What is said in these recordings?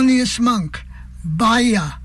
Thelonious Monk, Bahia.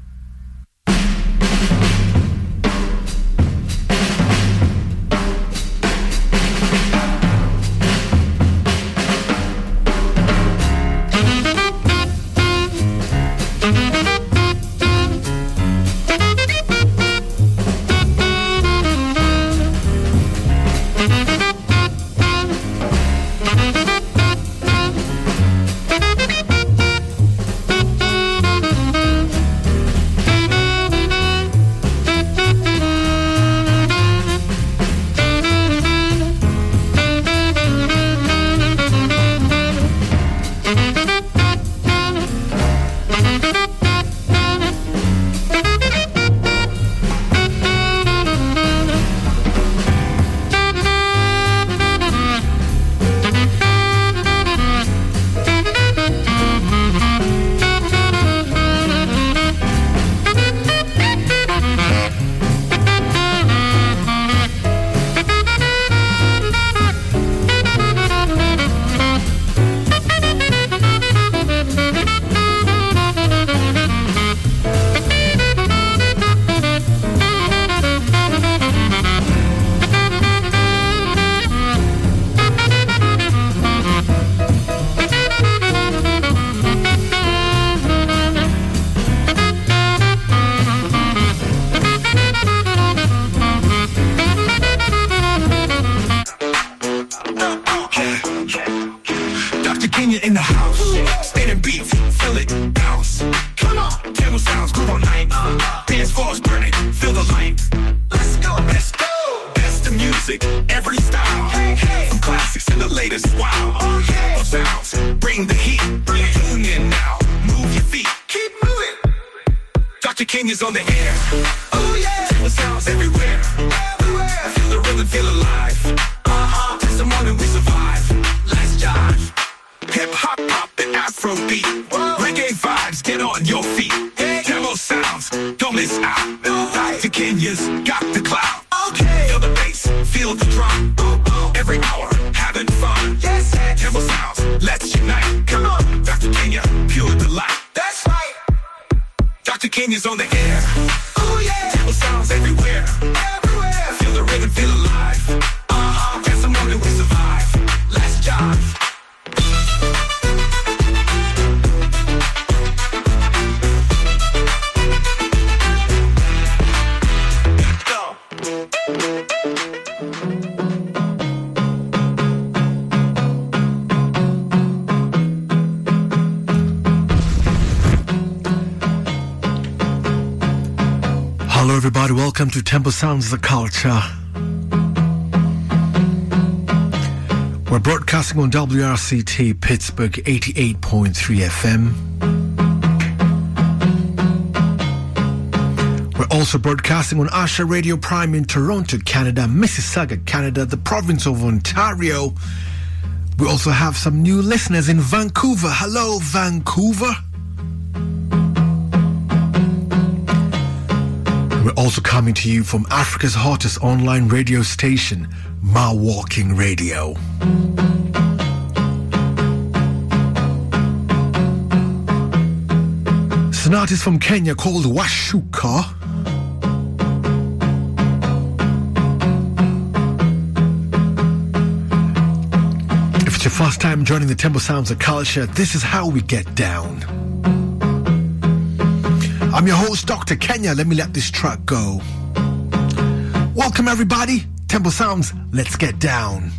Welcome to Temple Sounds the Culture. We're broadcasting on WRCT Pittsburgh 88.3 FM. We're also broadcasting on Asha Radio Prime in Toronto, Canada, Mississauga, Canada, the province of Ontario. We also have some new listeners in Vancouver. Hello, Vancouver. We're also coming to you from Africa's hottest online radio station, Ma Walking Radio. It's an artist from Kenya called Washuka. If it's your first time joining the Temple Sounds of Culture, this is how we get down. I'm your host, Dr. Kenya. Let me let this track go. Welcome, everybody. Temple Sounds, let's get down.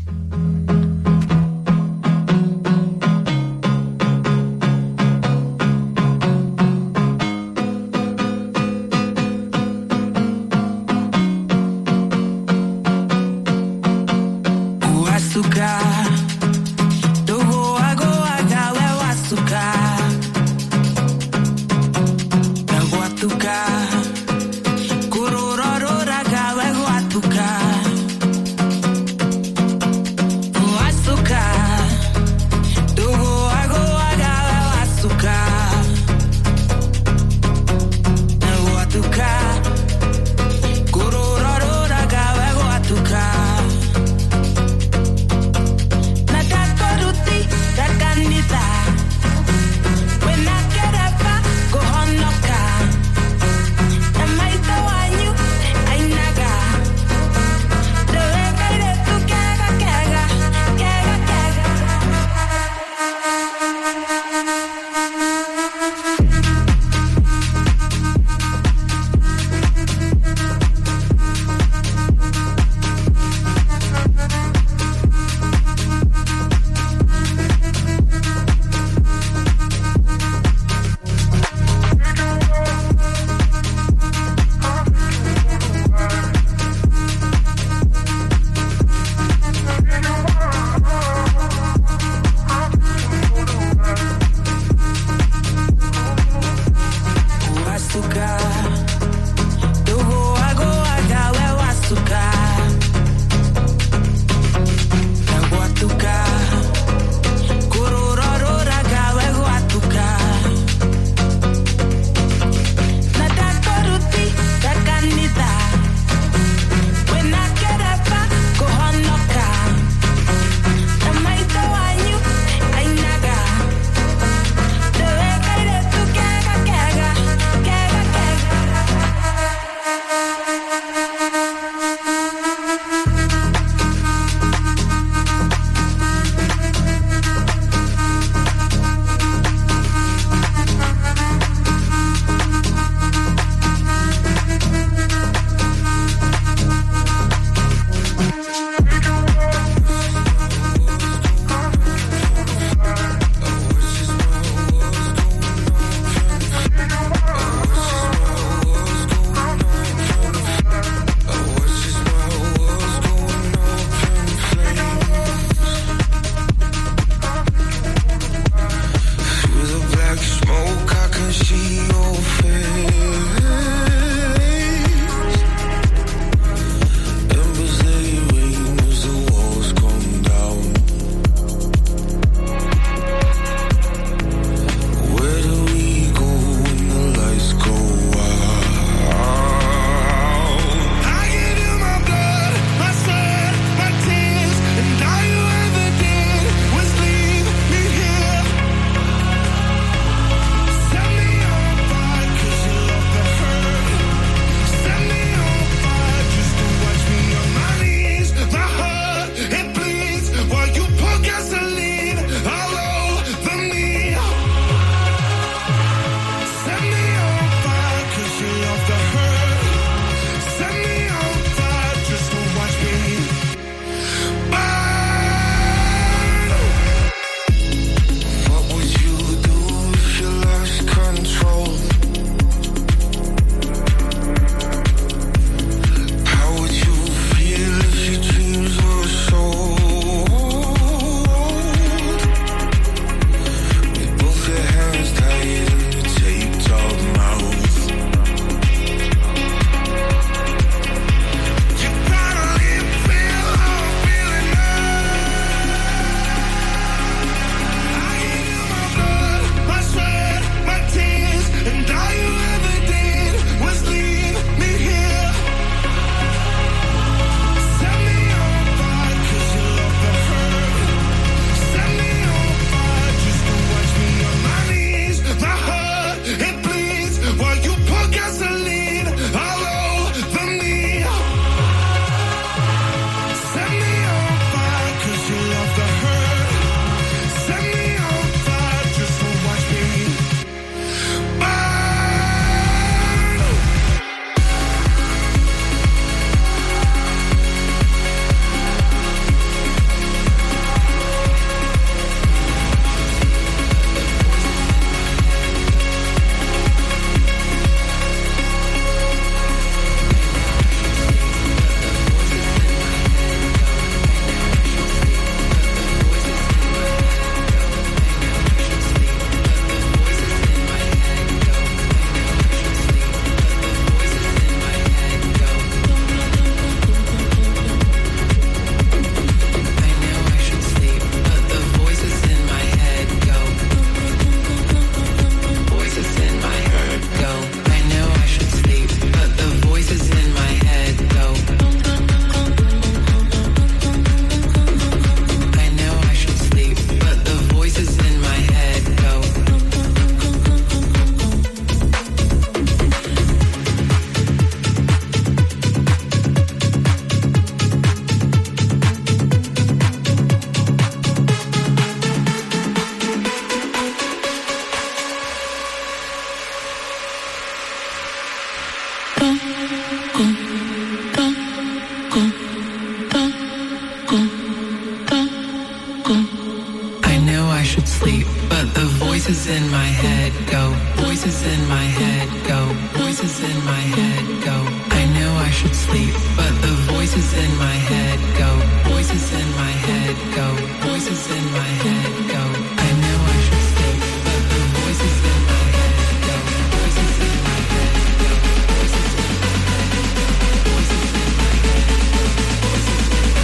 voices in my head go, voices in my head go. I know I should sleep, but the voices in my head go, voices in my head go, voices in my head go. I know I should sleep, but the voices in my head go, voices in my head go, voices in my head, voices in my head, voices in my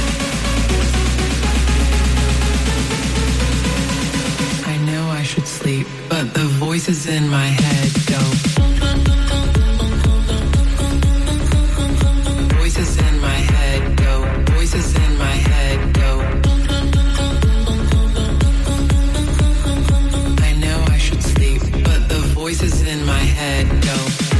head. I know I should sleep, but the voices in my head go. Voices in my head go. Voices in my head go. I know I should sleep, but the voices in my head go.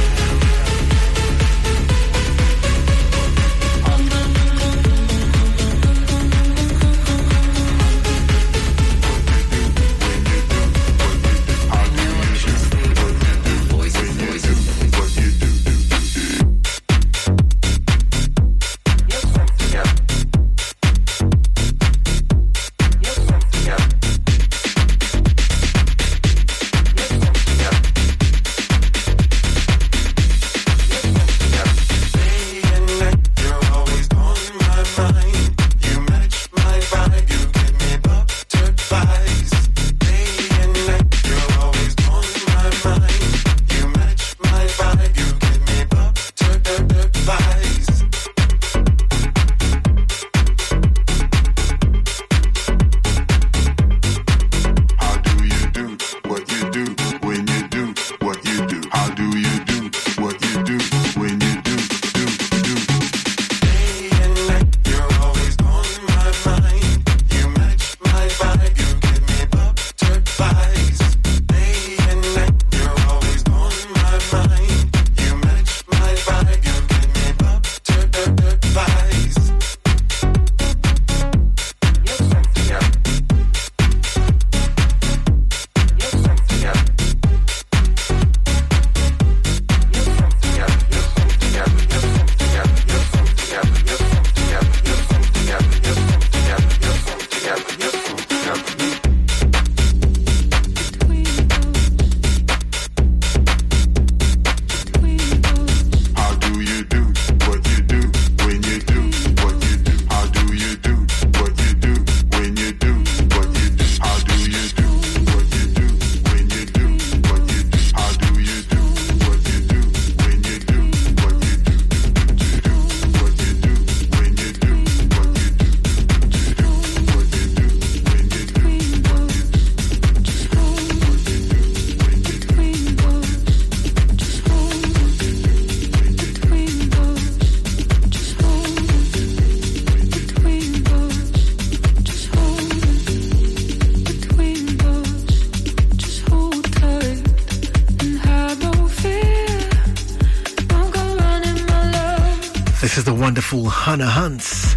Wonderful Hannah Hunts.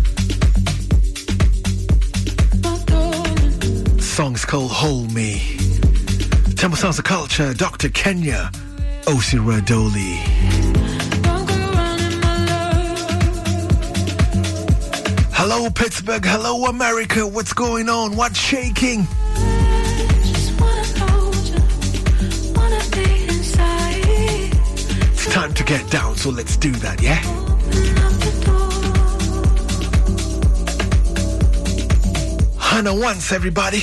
Song's called Hold Me. Temple Sounds of Culture, Dr. Kenya, Osi Radoli. Hello Pittsburgh, hello America, what's going on? What's shaking? It's time to get down, so let's do that, yeah? Hannah once, everybody.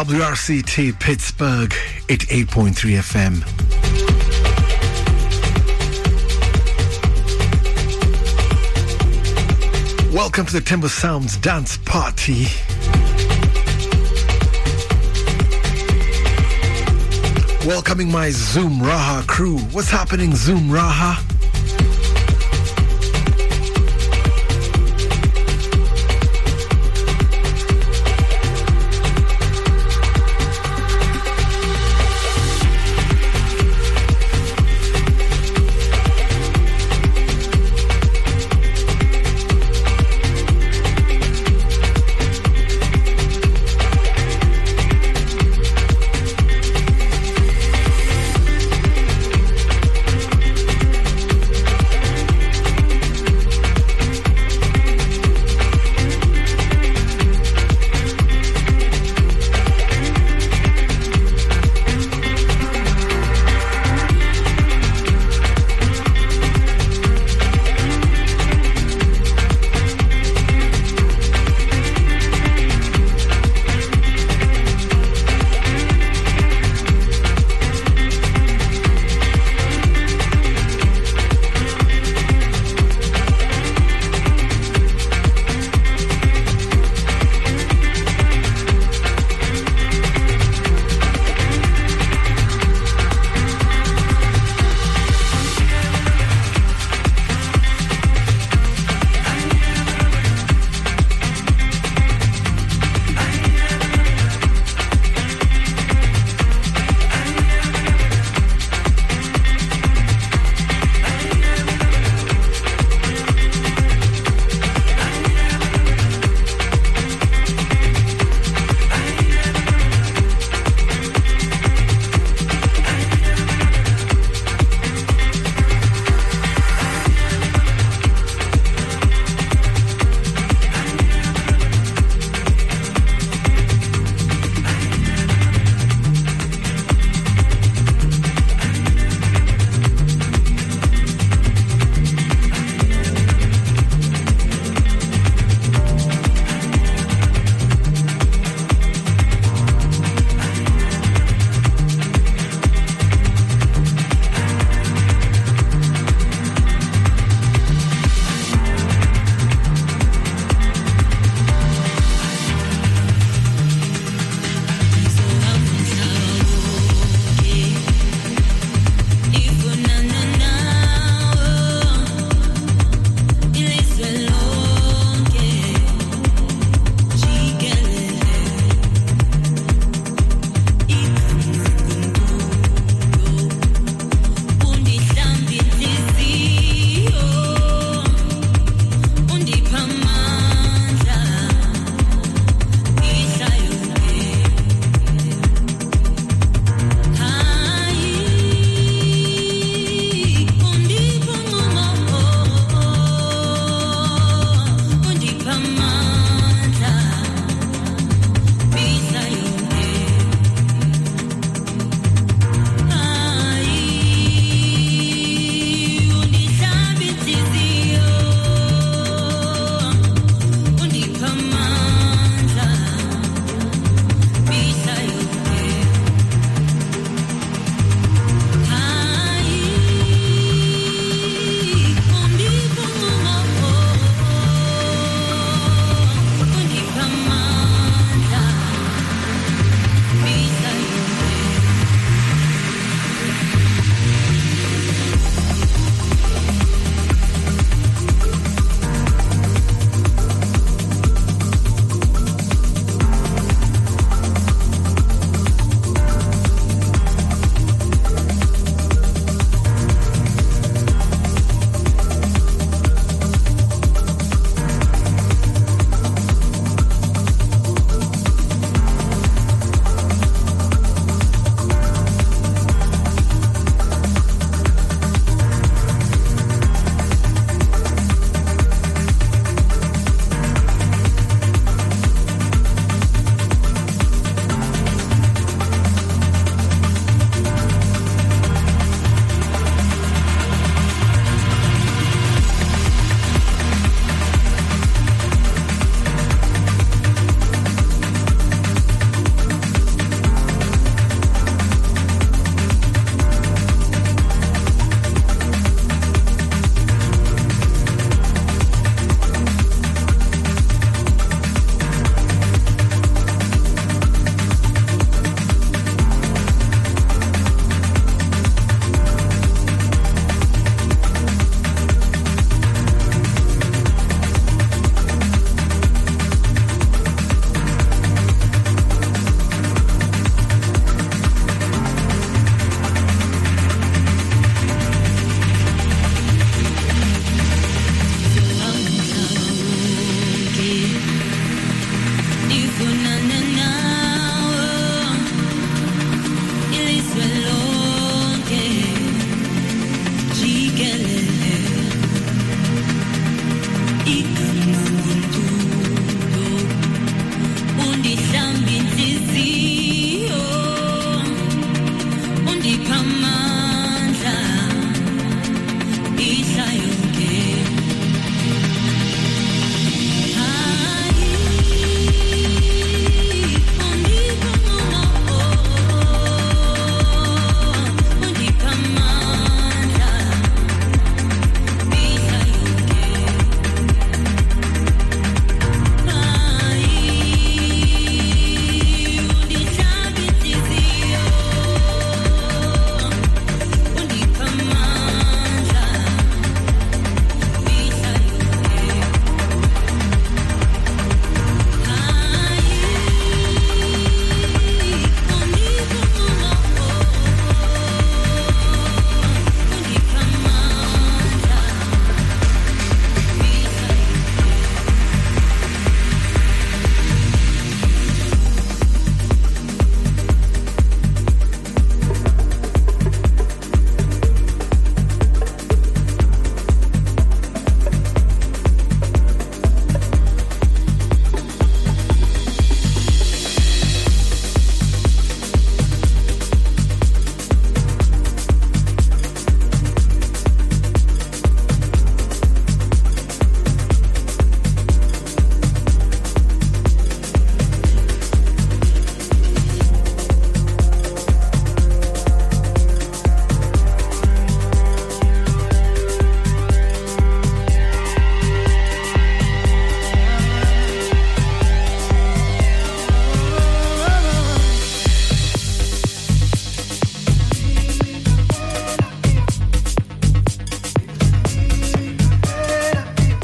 WRCT Pittsburgh 88.3 FM. Welcome to the Timber Sounds Dance Party. Welcoming my Zoom Raha crew. What's happening, Zoom Raha?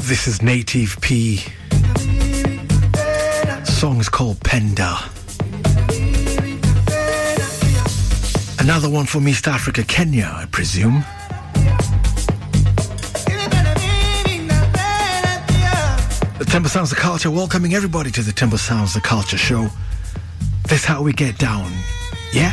This is Native P. Song is called Penda. Another one from East Africa, Kenya, I presume. The Temple Sounds of Culture, welcoming everybody to the Temple Sounds of Culture show. This is how we get down. Yeah?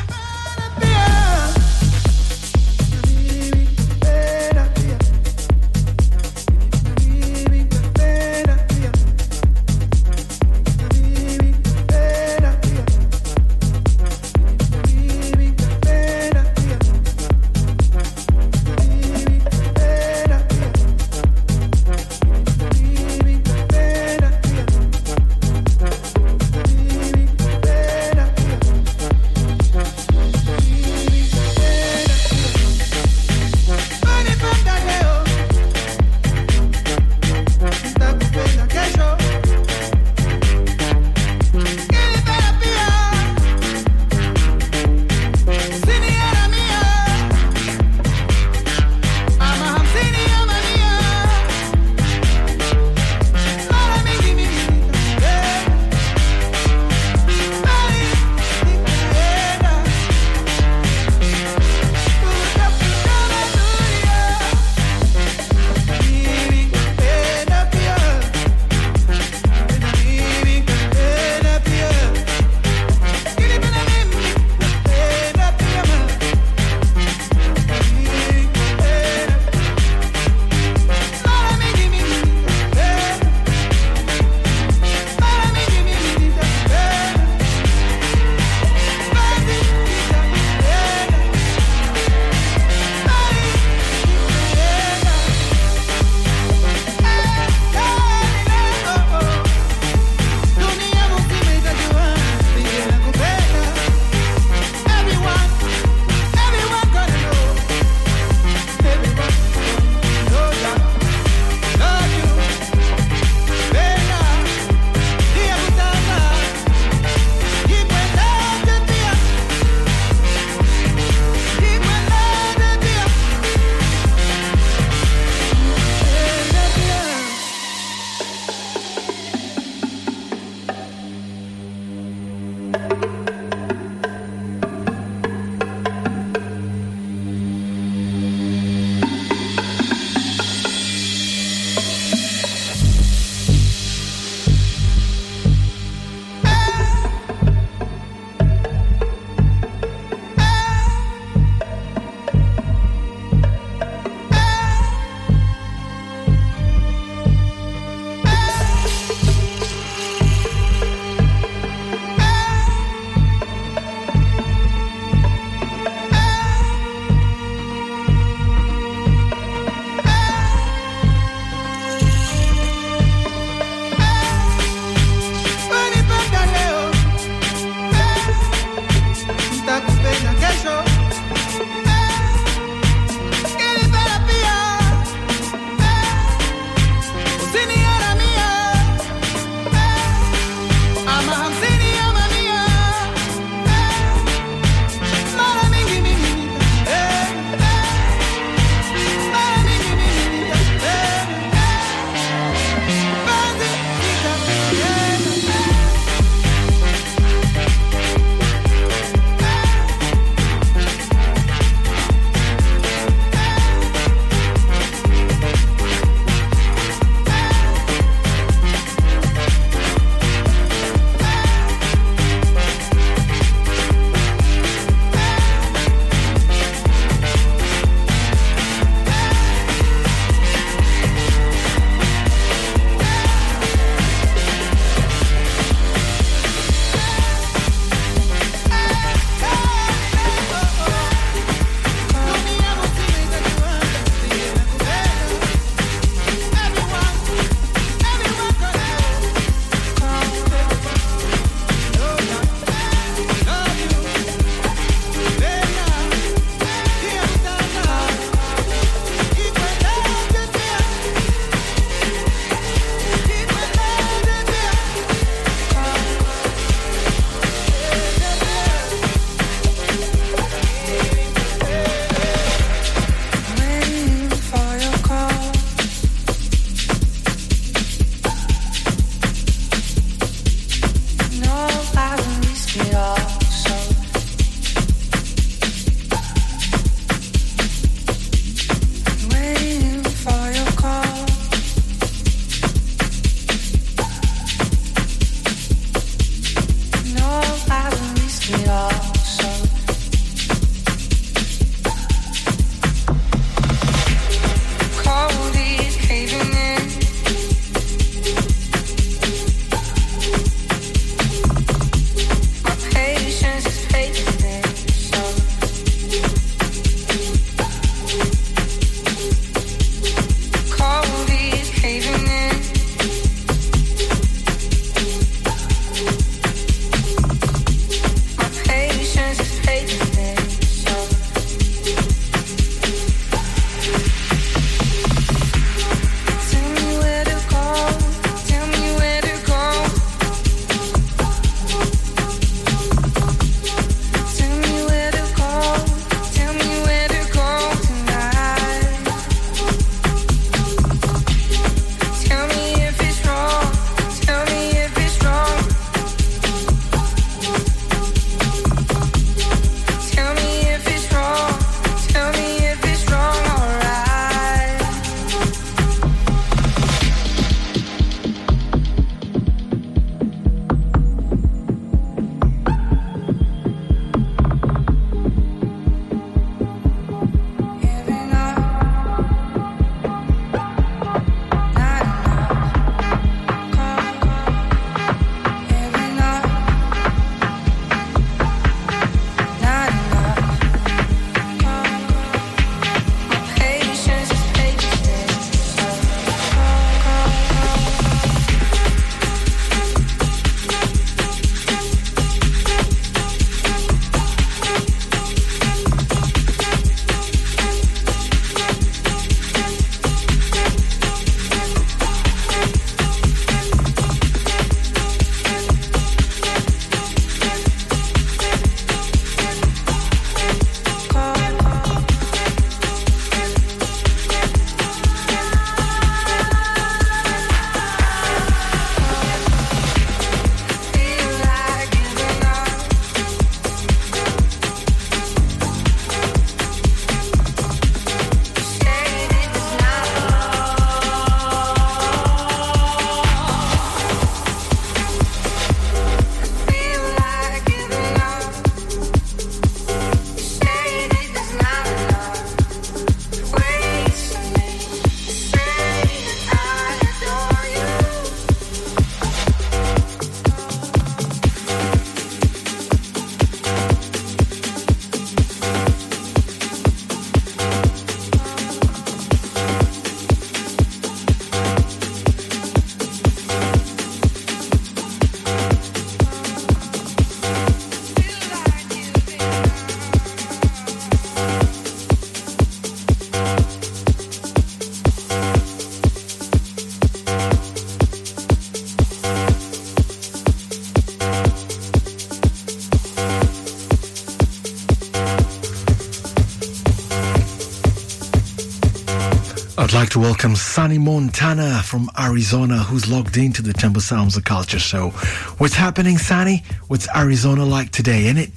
I'd like to welcome Sonny Montana from Arizona, who's logged into the Temple Sounds of Culture show. What's happening, Sonny? What's Arizona like today, innit?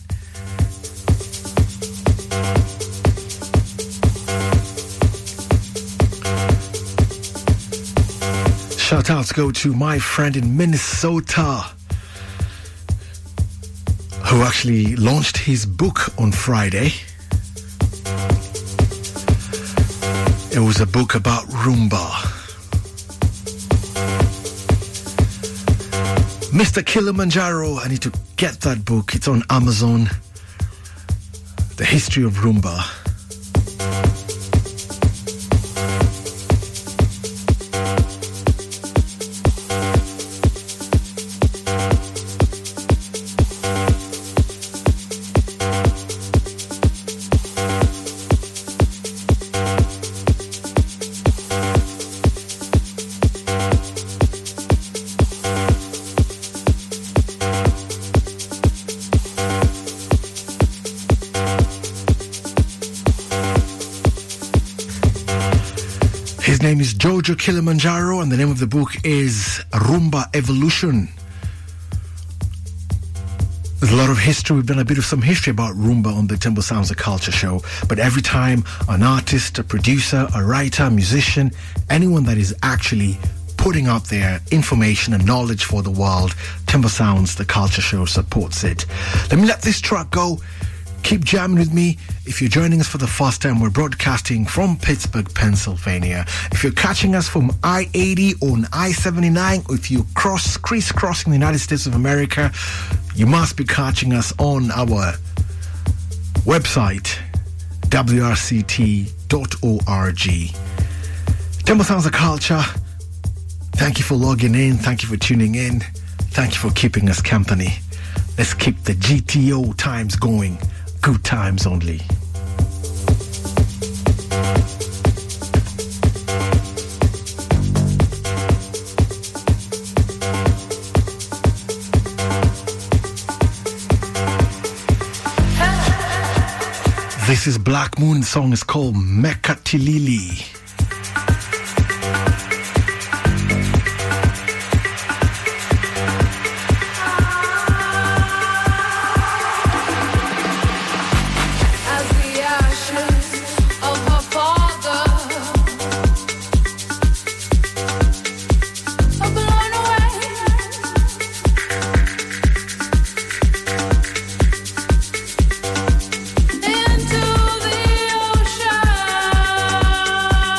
Shout outs go to my friend in Minnesota, who actually launched his book on Friday. It was a book about Rumba. Mr. Kilimanjaro, I need to get that book. It's on Amazon. The History of Rumba. His name is Jojo Kilimanjaro, and the name of the book is Rumba Evolution. There's a lot of history. We've done a bit of some history about Rumba on the Temple Sounds of Culture show. But every time an artist, a producer, a writer, a musician, anyone that is actually putting out their information and knowledge for the world, Temple Sounds, the Culture show, supports it. Let me let this track go. Keep jamming with me. If you're joining us for the first time, we're broadcasting from Pittsburgh, Pennsylvania. If you're catching us from I-80 on I-79, or if you're crisscrossing the United States of America, you must be catching us on our website, wrct.org. Temple Sounds of Culture, thank you for logging in. Thank you for tuning in. Thank you for keeping us company. Let's keep the GTO times going. Good times only. This is Black Moon. The song is called Mekatilili. Into the ocean.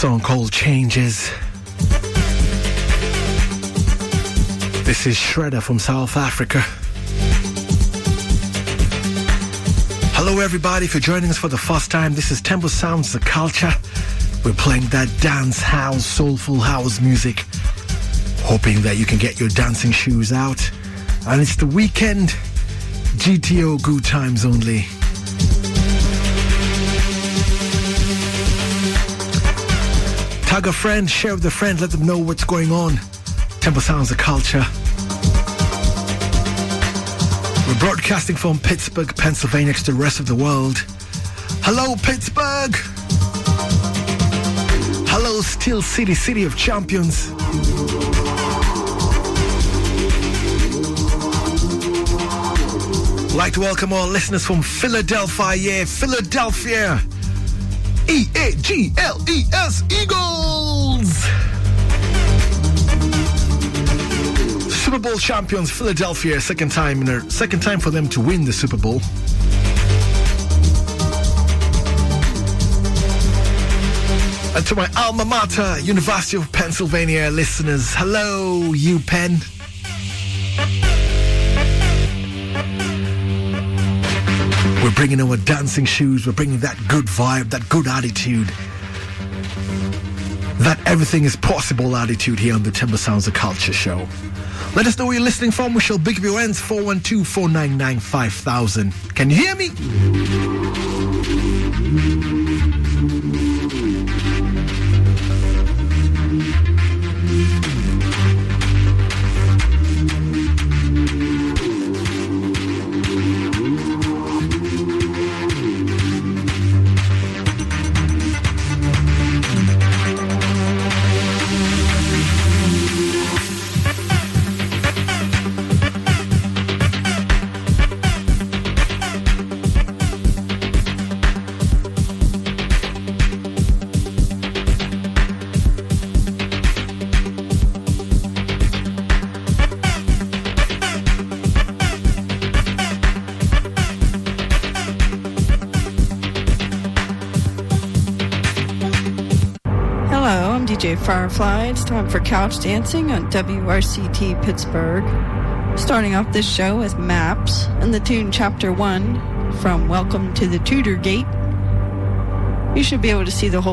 song called Changes. This is Shredder from South Africa. Hello everybody, if you're joining us for the first time, this is Temple Sounds The Culture. We're playing that dance house, soulful house music, hoping that you can get your dancing shoes out. And it's the weekend, GTO good times only. Tag a friend, share with a friend, let them know what's going on. Temple Sounds The Culture. We're broadcasting from Pittsburgh, Pennsylvania to the rest of the world. Hello, Pittsburgh! Hello, Steel City, City of Champions. I'd like to welcome all listeners from Philadelphia. Yeah, Philadelphia! E-A-G-L-E-S, Eagles! Super Bowl champions Philadelphia, second time for them to win the Super Bowl. And to my alma mater, University of Pennsylvania listeners, hello, UPenn. We're bringing our dancing shoes, we're bringing that good vibe, that good attitude, that everything is possible attitude here on the Timber Sounds The Culture Show. Let us know where you're listening from. We shall big up your ends. 412-499-5000. Can you hear me? Firefly. It's time for Couch Dancing on WRCT Pittsburgh. Starting off this show with Maps and the tune Chapter 1 from Welcome to the Tudor Gate. You should be able to see the whole